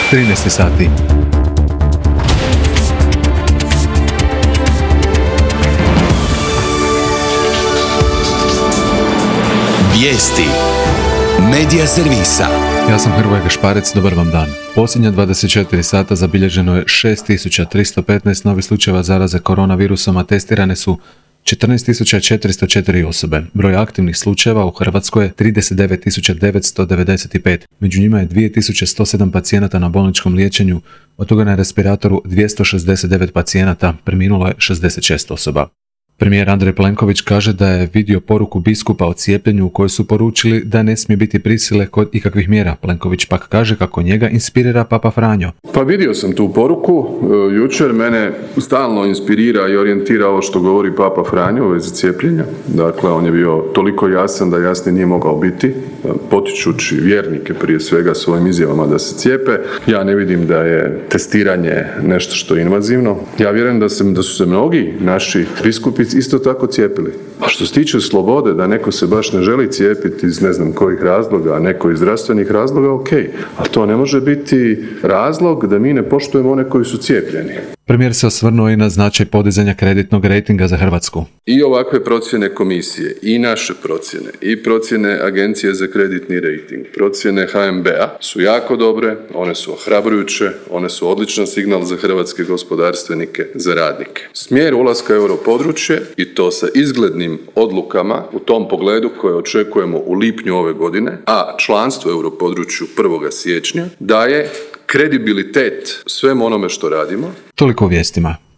13 sati. Vijesti Medija servisa. Ja sam Hrvoje Gašparec, dobar vam dan. Posljednja 24 sata zabilježeno je 6315 novih slučajeva zaraze koronavirusom, a testirane su 14.404 osobe. Broj aktivnih slučajeva u Hrvatskoj je 39.995. Među njima je 2.107 pacijenata na bolničkom liječenju, od toga na respiratoru 269 pacijenata, preminulo je 66 osoba. Premijer Andrej Plenković kaže da je vidio poruku biskupa o cijepljenju u kojoj su poručili da ne smije biti prisile kod ikakvih mjera. Plenković pak kaže kako njega inspirira Papa Franjo. Pa vidio sam tu poruku. Jučer mene stalno inspirira i orijentira ovo što govori Papa Franjo u vezi cijepljenja. Dakle, on je bio toliko jasan da jasnije nije mogao biti, potičući vjernike prije svega svojim izjavama da se cijepe. Ja ne vidim da je testiranje nešto što je invazivno. Ja vjerujem da su se mnogi naši biskupi isto tako cijepili. A što se tiče slobode, da neko se baš ne želi cijepiti iz ne znam kojih razloga, a neko iz zdravstvenih razloga, ok. Ali to ne može biti razlog da mi ne poštujemo one koji su cijepljeni. Premijer se osvrnuo i na značaj podizanja kreditnog rejtinga za Hrvatsku. I ovakve procjene komisije, i naše procjene, i procjene Agencije za kreditni rejting, procjene HNB-a su jako dobre, one su ohrabrujuće, one su odličan signal za hrvatske gospodarstvenike, za radnike. Smjer ulaska u europodručje, i to sa izglednim odlukama u tom pogledu koje očekujemo u lipnju ove godine, a članstvo u europodručju 1. siječnja, daje kredibilitet svemu onome što radimo. Toliko o vijestima.